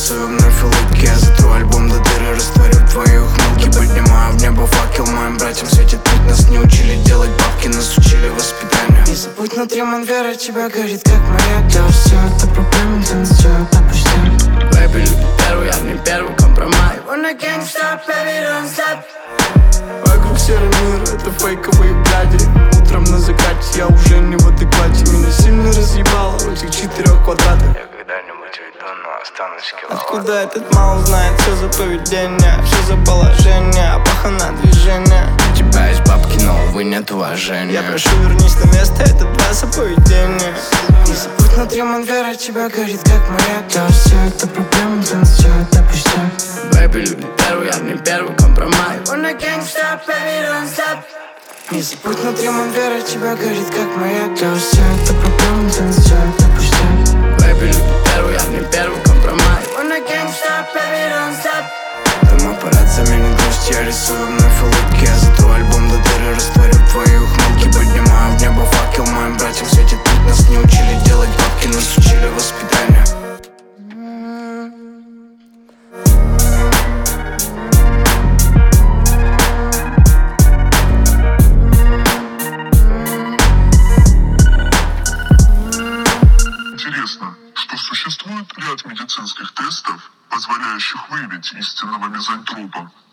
рисую вновь улыбки. Я затру альбом до дыры, растворю твои ухмылки. Поднимаю в небо факел, моим братьям светит путь. Нас не учили делать бабки, нас учили воспитанию. Не забудь, внутри вера тебя горит, как моя. Да, все это проблемы, для нас все это пустяк. Бэйби любит первый, я не первый компромат. Wanna gangsta, baby, don't stop. Вокруг серый мир, это фейковые бляди. Утром на закате я уже не в адеквате. Меня сильно разъебало в этих 4 квадратах. Я когда-нибудь уйду, но останусь киловатт. Откуда этот мал знает все за поведение, все за положение, пахана движение. У тебя есть бабки, но, увы, нет уважения. Я прошу, вернись на место, это два за поведение. Не забудь, внутри вера тебя горит, как моя. Да, все это проблемы, для нас все это пустяк. Бэйби любит первый, я не первый компромат. Wanna gangsta, baby, don't stop. Не забудь, внутри вера тебя горит, как моя. Да, все это проблемы, для нас все это пустяк. Бэйби любит первый, я не первый компромат. Wanna gangsta, baby, don't stop. Дом аппарат заменит грусть, я рисую вновь улыбки. Я затру альбом до дыры, растворю твои ухмылки. Поднимаю в небо факел, моим братьям светит путь. Нас не учили делать бабки, нас учили воспитанию. Интересно, что существует ряд медицинских тестов, позволяющих выявить истинного мизантропа.